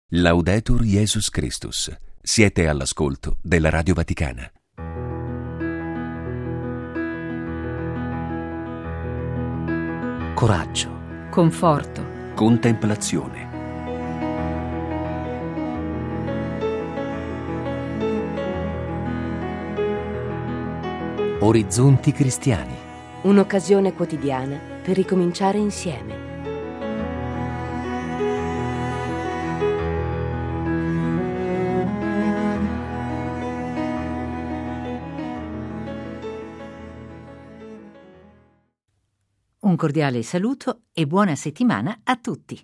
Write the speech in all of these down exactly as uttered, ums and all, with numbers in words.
Laudetur Jesus Christus. Siete all'ascolto della Radio Vaticana. Coraggio, conforto, Contemplazione. orizzonti cristiani. Un'occasione quotidiana per ricominciare insieme. un cordiale saluto e buona settimana a tutti.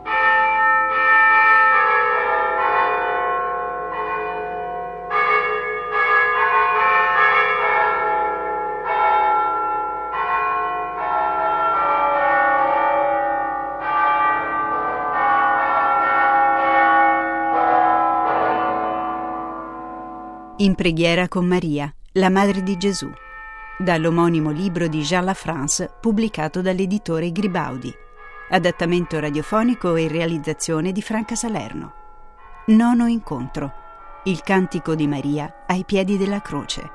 In preghiera con Maria, la Madre di Gesù, dall'omonimo libro di Jean Lafrance pubblicato dall'editore Gribaudi, adattamento radiofonico e realizzazione di Franca Salerno. Nono incontro, il cantico di Maria ai piedi della croce.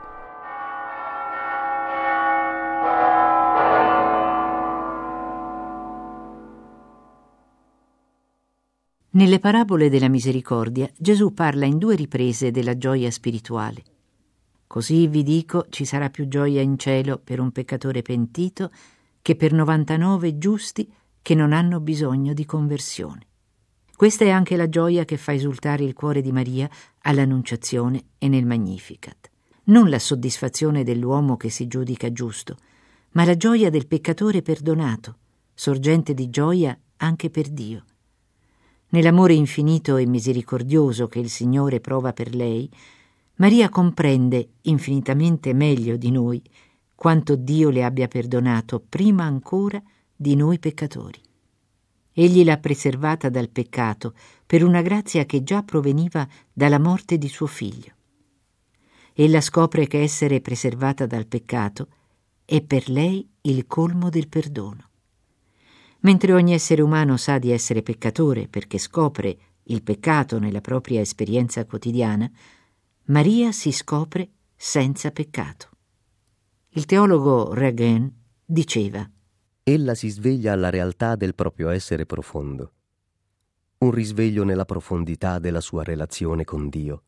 Nelle parabole della misericordia, Gesù parla in due riprese della gioia spirituale. Così vi dico, ci sarà più gioia in cielo per un peccatore pentito che per novantanove giusti che non hanno bisogno di conversione. Questa è anche la gioia che fa esultare il cuore di Maria all'Annunciazione e nel Magnificat. Non la soddisfazione dell'uomo che si giudica giusto, ma la gioia del peccatore perdonato, sorgente di gioia anche per Dio. Nell'amore infinito e misericordioso che il Signore prova per lei, Maria comprende infinitamente meglio di noi quanto Dio le abbia perdonato prima ancora di noi peccatori. Egli l'ha preservata dal peccato per una grazia che già proveniva dalla morte di suo figlio. Ella scopre che essere preservata dal peccato è per lei il colmo del perdono. Mentre ogni essere umano sa di essere peccatore perché scopre il peccato nella propria esperienza quotidiana, Maria si scopre senza peccato. Il teologo Reagan diceva: Ella si sveglia alla realtà del proprio essere profondo, un risveglio nella profondità della sua relazione con Dio.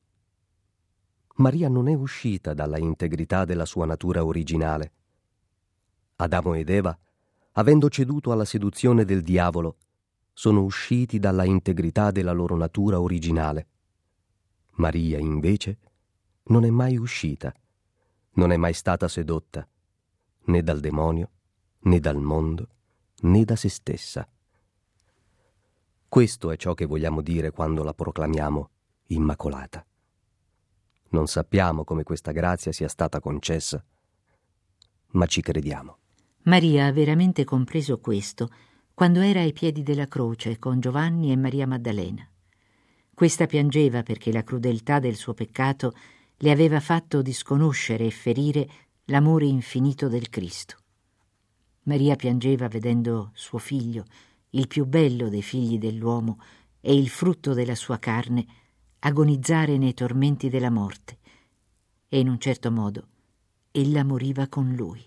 Maria non è uscita dalla integrità della sua natura originale. Adamo ed Eva, avendo ceduto alla seduzione del diavolo, sono usciti dalla integrità della loro natura originale. Maria, invece, non è mai uscita, non è mai stata sedotta, né dal demonio, né dal mondo, né da se stessa. Questo è ciò che vogliamo dire quando la proclamiamo Immacolata. Non sappiamo come questa grazia sia stata concessa, ma ci crediamo. Maria ha veramente compreso questo quando era ai piedi della croce con Giovanni e Maria Maddalena. Questa piangeva perché la crudeltà del suo peccato le aveva fatto disconoscere e ferire l'amore infinito del Cristo. Maria piangeva vedendo suo figlio, il più bello dei figli dell'uomo e il frutto della sua carne, agonizzare nei tormenti della morte, e in un certo modo ella moriva con lui.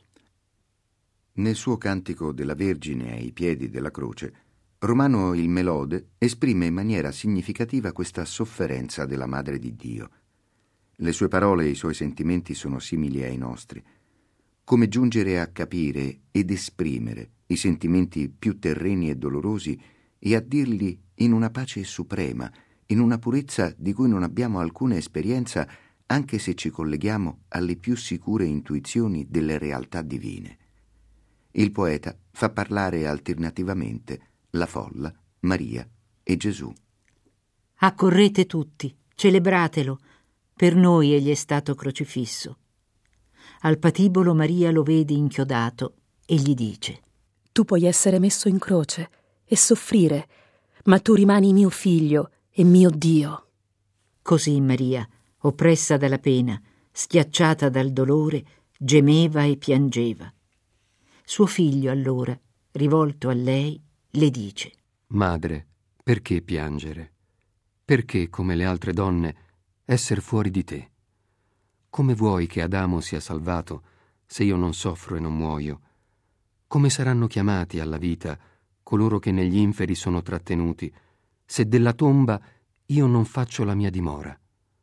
Nel suo cantico della Vergine ai piedi della croce, Romano il Melode esprime in maniera significativa questa sofferenza della Madre di Dio. Le sue parole e i suoi sentimenti sono simili ai nostri. Come giungere a capire ed esprimere i sentimenti più terreni e dolorosi e a dirli in una pace suprema, in una purezza di cui non abbiamo alcuna esperienza, anche se ci colleghiamo alle più sicure intuizioni delle realtà divine. Il poeta fa parlare alternativamente la folla, Maria e Gesù. Accorrete tutti, celebratelo, per noi egli è stato crocifisso. Al patibolo Maria lo vede inchiodato e gli dice: Tu puoi essere messo in croce e soffrire, ma tu rimani mio figlio e mio Dio. Così Maria, oppressa dalla pena, schiacciata dal dolore, gemeva e piangeva. Suo figlio allora, rivolto a lei, le dice: Madre, perché piangere? Perché, come le altre donne, esser fuori di te? Come vuoi che Adamo sia salvato se io non soffro e non muoio? Come saranno chiamati alla vita coloro che negli inferi sono trattenuti, se della tomba io non faccio la mia dimora?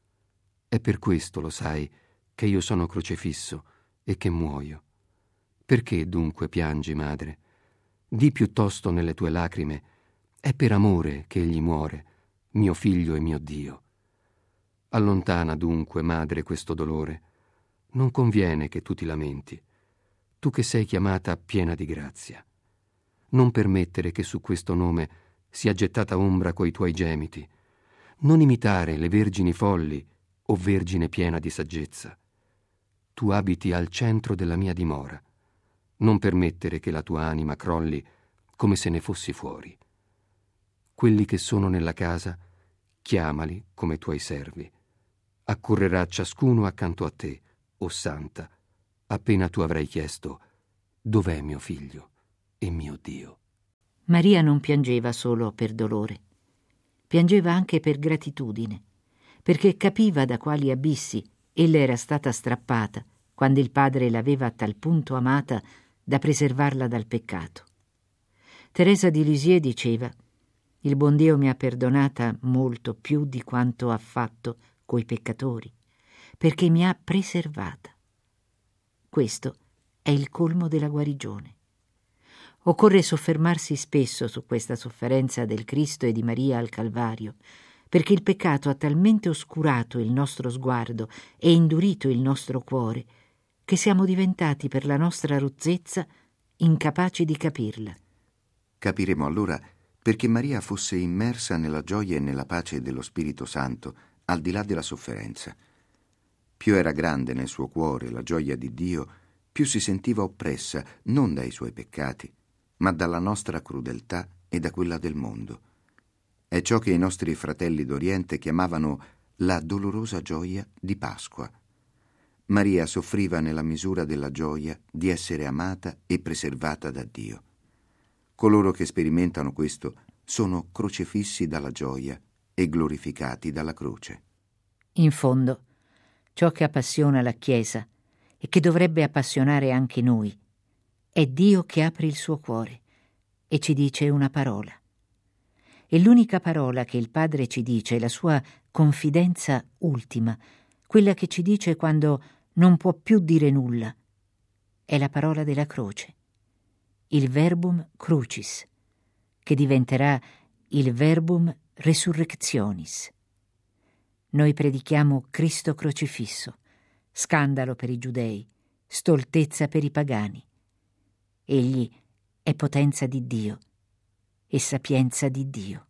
È per questo, lo sai, che io sono crocefisso e che muoio. Perché dunque piangi, madre? Di piuttosto nelle tue lacrime: è per amore che egli muore, mio figlio e mio Dio. Allontana dunque, madre, questo dolore. Non conviene che tu ti lamenti, tu che sei chiamata piena di grazia. Non permettere che su questo nome sia gettata ombra coi tuoi gemiti. Non imitare le vergini folli, o vergine piena di saggezza. Tu abiti al centro della mia dimora. Non permettere che la tua anima crolli come se ne fossi fuori. Quelli che sono nella casa, chiamali come tuoi servi. Accorrerà ciascuno accanto a te, o Santa, appena tu avrai chiesto: dov'è mio figlio e mio Dio? Maria non piangeva solo per dolore, piangeva anche per gratitudine, perché capiva da quali abissi ella era stata strappata quando il Padre l'aveva a tal punto amata da preservarla dal peccato. Teresa di Lisieux diceva: il buon Dio mi ha perdonata molto più di quanto ha fatto coi peccatori, perché mi ha preservata. Questo è il colmo della guarigione. Occorre soffermarsi spesso su questa sofferenza del Cristo e di Maria al Calvario, perché il peccato ha talmente oscurato il nostro sguardo e indurito il nostro cuore che siamo diventati per la nostra rozzezza incapaci di capirla. Capiremo allora perché Maria fosse immersa nella gioia e nella pace dello Spirito Santo, al di là della sofferenza. Più era grande nel suo cuore la gioia di Dio, più si sentiva oppressa non dai suoi peccati, ma dalla nostra crudeltà e da quella del mondo. È ciò che i nostri fratelli d'Oriente chiamavano la dolorosa gioia di Pasqua. Maria soffriva nella misura della gioia di essere amata e preservata da Dio. Coloro che sperimentano questo sono crocefissi dalla gioia e glorificati dalla croce. In fondo, ciò che appassiona la Chiesa e che dovrebbe appassionare anche noi è Dio che apre il suo cuore e ci dice una parola. E l'unica parola che il Padre ci dice è la sua confidenza ultima, quella che ci dice quando non può più dire nulla. È la parola della croce, il verbum crucis, che diventerà il verbum resurrectionis. Noi predichiamo Cristo crocifisso, scandalo per i giudei, stoltezza per i pagani. Egli è potenza di Dio e sapienza di Dio.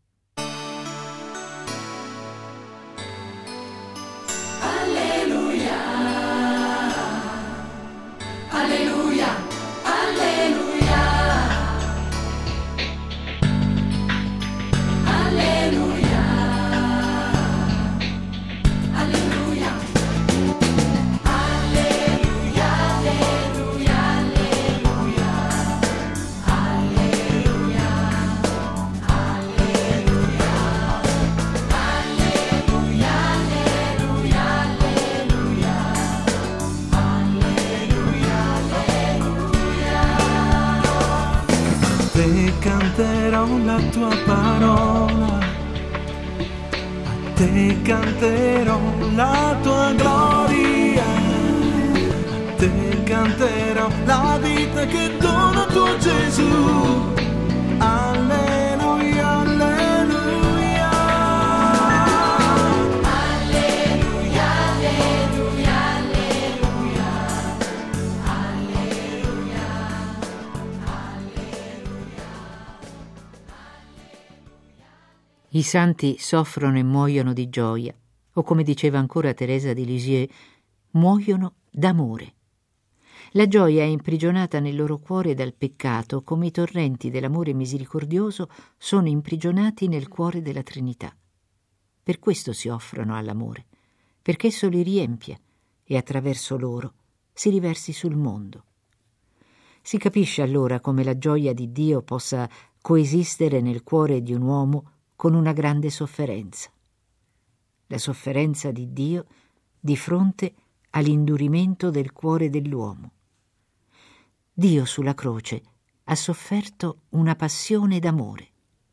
Canterò la tua parola, a te canterò la tua gloria, a te canterò la vita che dona tuo Gesù. Alleluia, alleluia. Alleluia, alleluia, alleluia. Alleluia. I santi soffrono e muoiono di gioia, o come diceva ancora Teresa di Lisieux, muoiono d'amore. La gioia è imprigionata nel loro cuore dal peccato, come i torrenti dell'amore misericordioso sono imprigionati nel cuore della Trinità. Per questo si offrono all'amore, perché esso li riempie e attraverso loro si riversi sul mondo. Si capisce allora come la gioia di Dio possa coesistere nel cuore di un uomo con una grande sofferenza. la sofferenza di Dio di fronte all'indurimento del cuore dell'uomo. Dio sulla croce ha sofferto una passione d'amore.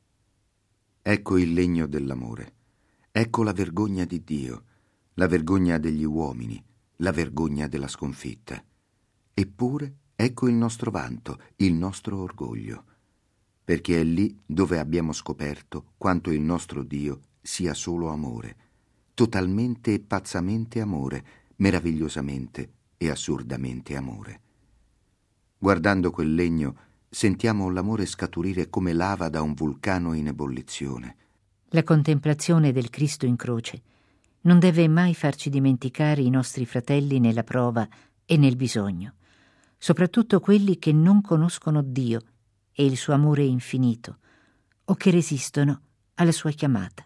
Ecco il legno dell'amore, ecco la vergogna di Dio, la vergogna degli uomini, la vergogna della sconfitta. Eppure ecco il nostro vanto, il nostro orgoglio, perché è lì dove abbiamo scoperto quanto il nostro Dio sia solo amore, totalmente e pazzamente amore, meravigliosamente e assurdamente amore. Guardando quel legno sentiamo l'amore scaturire come lava da un vulcano in ebollizione. La contemplazione del Cristo in croce non deve mai farci dimenticare i nostri fratelli nella prova e nel bisogno, soprattutto quelli che non conoscono Dio e il suo amore infinito, o che resistono alla sua chiamata.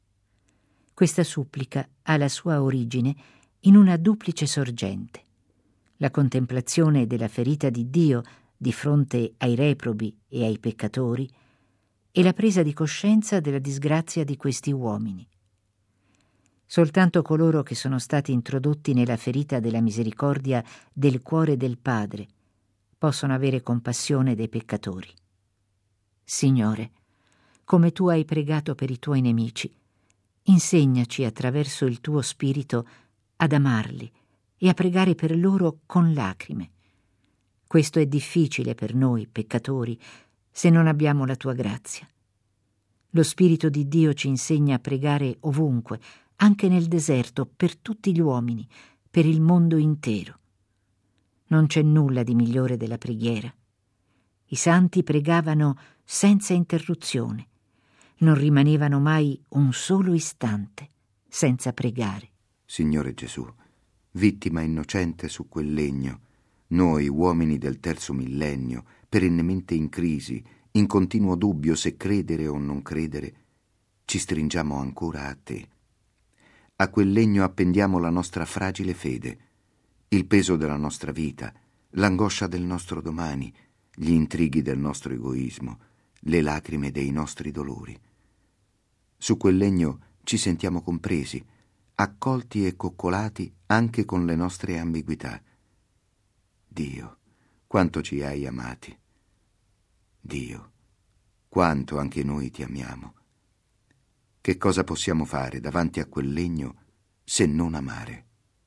Questa supplica ha la sua origine in una duplice sorgente: la contemplazione della ferita di Dio di fronte ai reprobi e ai peccatori e la presa di coscienza della disgrazia di questi uomini. Soltanto coloro che sono stati introdotti nella ferita della misericordia del cuore del Padre possono avere compassione dei peccatori. Signore, come tu hai pregato per i tuoi nemici, insegnaci attraverso il tuo Spirito ad amarli e a pregare per loro con lacrime. Questo è difficile per noi peccatori se non abbiamo la tua grazia. Lo Spirito di Dio ci insegna a pregare ovunque, anche nel deserto, per tutti gli uomini, per il mondo intero. Non c'è nulla di migliore della preghiera. I santi pregavano senza interruzione, non rimanevano mai un solo istante senza pregare. Signore Gesù, vittima innocente su quel legno, noi, uomini del terzo millennio, perennemente in crisi, in continuo dubbio se credere o non credere, ci stringiamo ancora a te. A quel legno appendiamo la nostra fragile fede, il peso della nostra vita, l'angoscia del nostro domani, gli intrighi del nostro egoismo, le lacrime dei nostri dolori. Su quel legno ci sentiamo compresi, accolti e coccolati anche con le nostre ambiguità. Dio, quanto ci hai amati. Dio, quanto anche noi ti amiamo. Che cosa possiamo fare davanti a quel legno se non amare?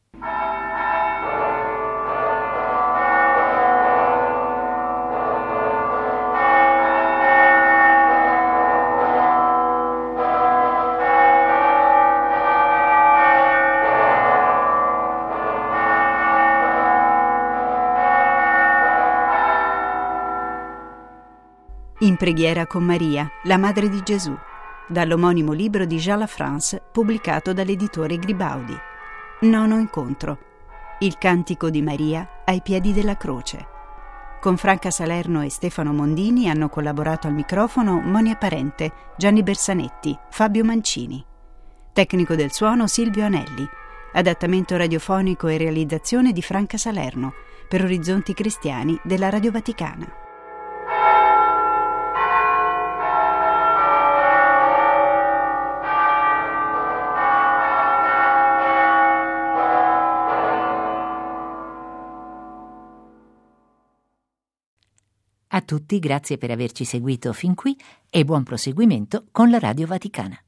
In preghiera con Maria, la Madre di Gesù, dall'omonimo libro di Jean Lafrance, pubblicato dall'editore Gribaudi. Nono incontro. Il cantico di Maria ai piedi della croce. Con Franca Salerno e Stefano Mondini hanno collaborato al microfono Monia Parente, Gianni Bersanetti, Fabio Mancini. Tecnico del suono Silvio Anelli. Adattamento radiofonico e realizzazione di Franca Salerno per Orizzonti Cristiani della Radio Vaticana. A tutti grazie per averci seguito fin qui e buon proseguimento con la Radio Vaticana.